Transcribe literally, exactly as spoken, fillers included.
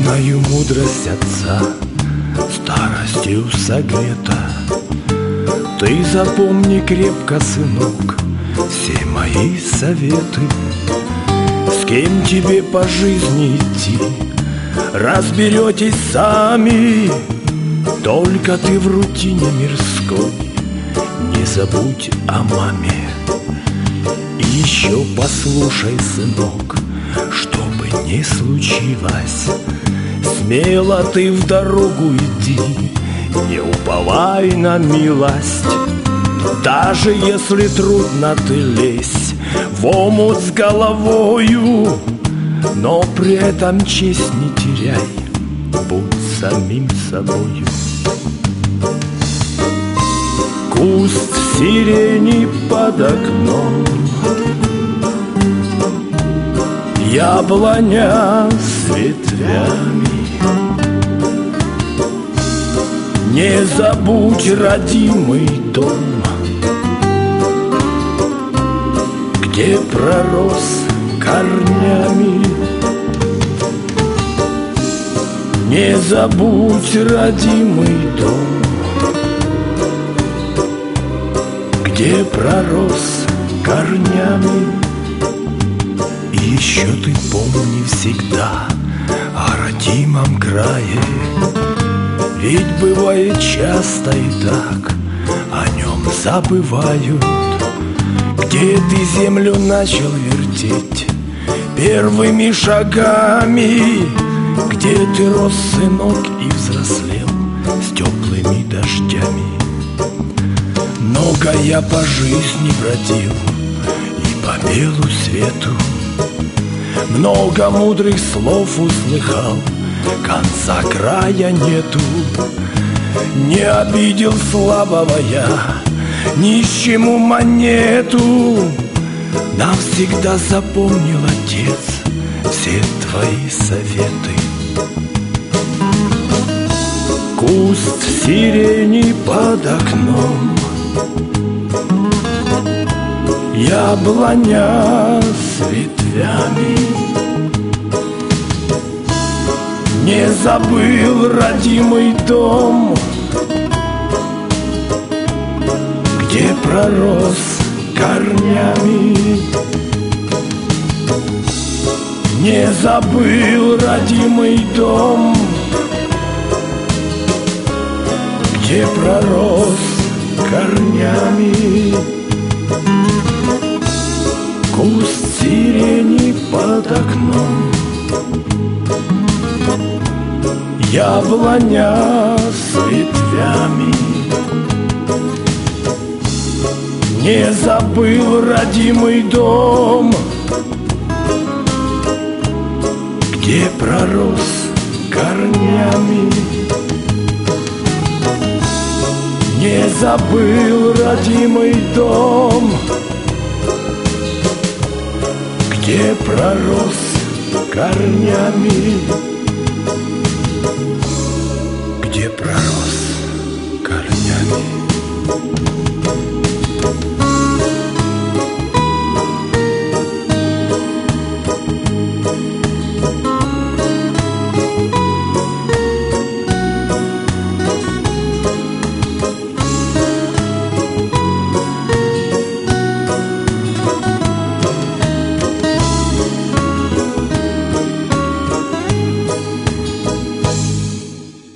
Знаю мудрость отца, старостью согрета. Ты запомни крепко, сынок, все мои советы. С кем тебе по жизни идти, разберетесь сами. Только ты в рутине мирской не забудь о маме. И еще послушай, сынок, что бы ни случилось, смело ты в дорогу иди, не уповай на милость. Даже если трудно ты лезь в омут с головою, но при этом честь не теряй, будь самим собою. Куст сирени под окном, яблоня с ветвями. Не забудь родимый дом, где пророс корнями. Не забудь родимый дом, где пророс корнями. И еще ты помни всегда о родимом крае, ведь бывает часто и так о нем забывают. Где ты землю начал вертеть первыми шагами, где ты рос, сынок, и взрослел с теплыми дождями. Много я по жизни бродил и по белу свету, много мудрых слов услыхал, конца края нету. Не обидел слабого я, нищему монету. Навсегда запомнил, отец, все твои советы. Куст сирени под окном, яблоня с ветвями. Не забыл родимый дом, где пророс корнями. Не забыл родимый дом, где пророс корнями. Куст сирени под окном, яблоня с ветвями. Не забыл родимый дом, где пророс корнями. Не забыл родимый дом, где пророс корнями. Где пророс корнями.